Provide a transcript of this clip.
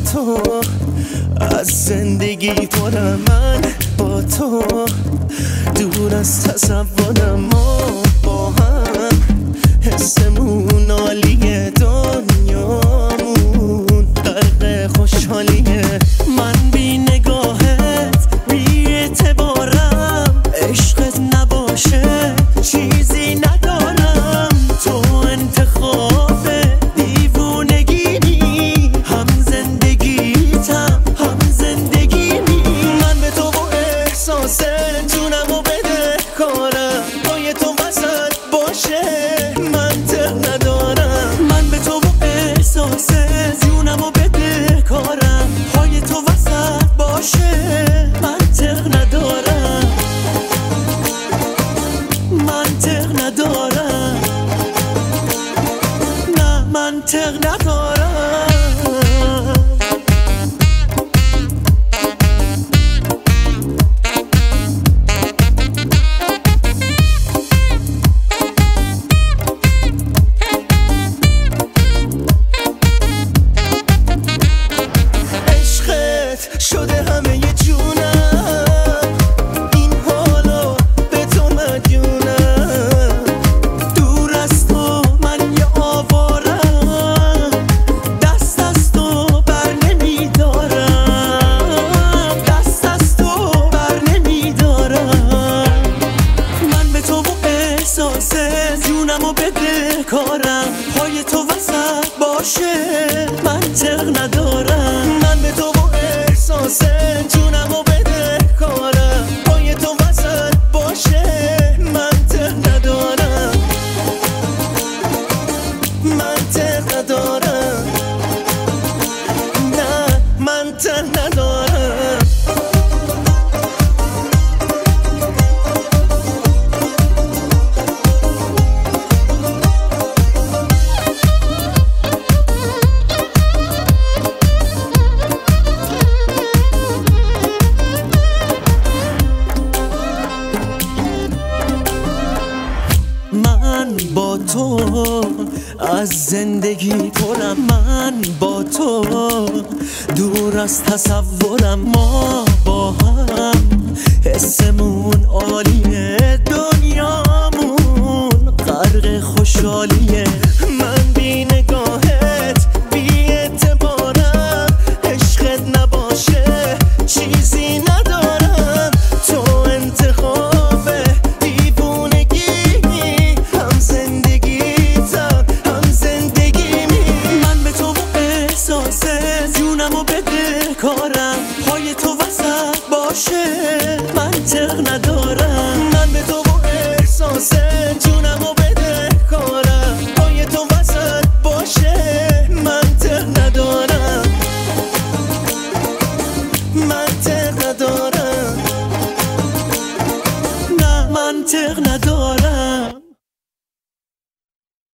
تو از زندگی پرم، من با تو دور از تصورم، ما با هم حسمون عالیه، دنیامون غرق خوشحالیه. من بی نگاهت بی اعتبارم، عشقت نباشه چیزی ندارم. تو انتخاب دیوونگی، هم زندگیتم هم زندگیمی. من به تو با احساس جونم و بده کارم، پای تو وسط باشه منطق ندارم. من به تو با احساس جونم و بده کارم، پای تو وسط باشه منطق ندارم، منطق ندارم، نه منطق ندارم. شده همه ی جونم، این حالا به تو مدیونم. دور از تو من یه آوارم، دست از تو بر نمیدارم، دست از تو بر نمیدارم. من به تو با احساس جونم و بده کارم، پای تو وسط باشه منطق ندارم. من به تو احساس جونم و بده کارم، پای تو وسط باشه منطق ندارم، منطق ندارم، نه منطق ندارم. من با تو از زندگی پرم، من با تو دور از تصورم، ما با هم حسمون عالیه، دنیامون غرق خوشحالیه.